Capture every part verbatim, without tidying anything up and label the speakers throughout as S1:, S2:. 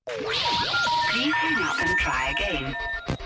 S1: Please hang up and try again.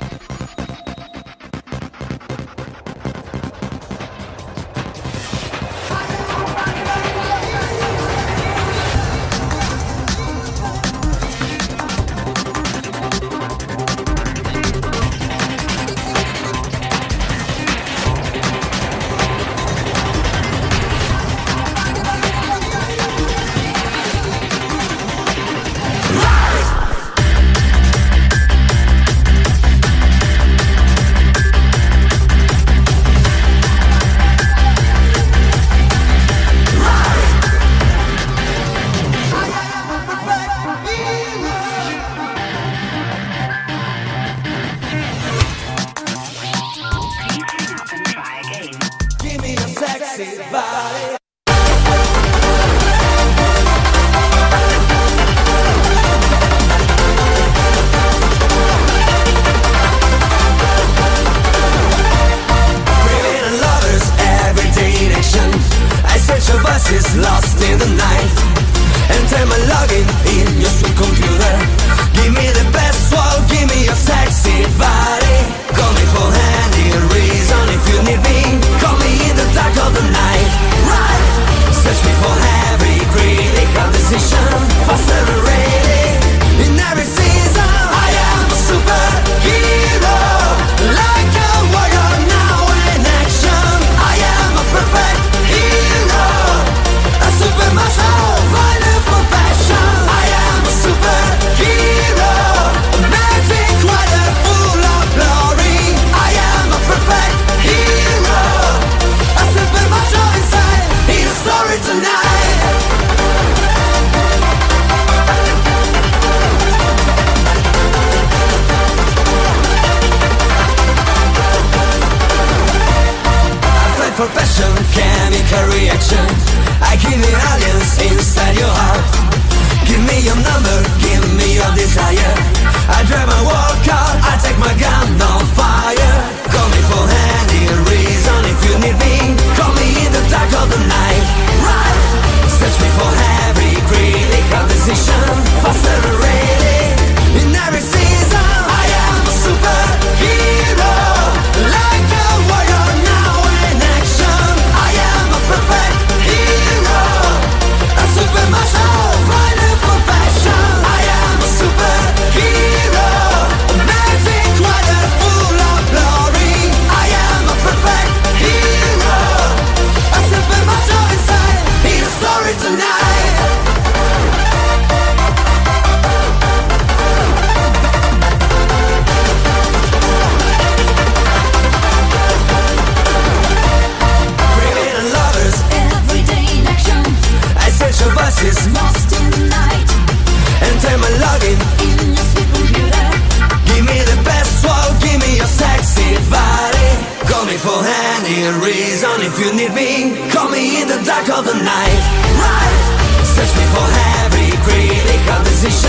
S2: Lost in the night. Enter my login in your sweet computer. Give me the password, give me your sexy body. Call me for any reason if you need me. Call me in the dark of the night. Right. Search me for every critical decision. Faster and ready. In every season I am a superhero. Like a warrior now in action. I am a perfect hero. A super muscle, fighting for passion. I am a superhero. A magic rider full of glory. I am a perfect hero. A super muscle inside. Here's a story tonight. I fight for passion, chemical reaction. I give you aliens inside your heart. Give me your number, give me your desire. I drive my work car, I take my gun on fire. Call me for any reason if you need me. Call me in the dark of the night. Right. Search me for every critical decision. Faster and ready. In every season I am a superhero. Like a warrior now in action. I am a perfect hero. A super muscle, fighting for passion. I am a superhero. A magic rider full of glory. I am a perfect hero. A super muscle inside. Here's a story tonight. Criminal lovers,
S3: Everyday in action,
S2: I search your buses.
S3: lost in the night.
S2: Enter my login.
S3: In your sweet computer,
S2: Give me the password, give me your sexy body. Call me for any reason if you need me. Call me in the dark of the night. Right. Search me for every critical decision.